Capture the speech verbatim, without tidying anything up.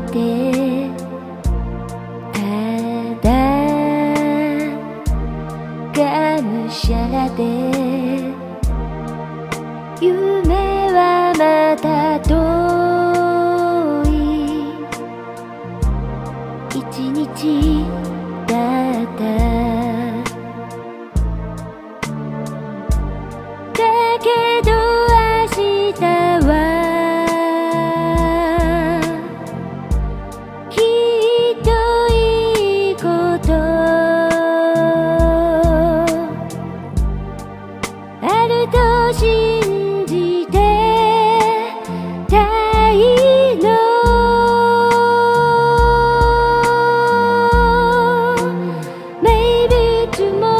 てただがむしゃらで夢はまた遠い一日だっただけど明日はきっといいことあると信じてたいのMaybe tomorrow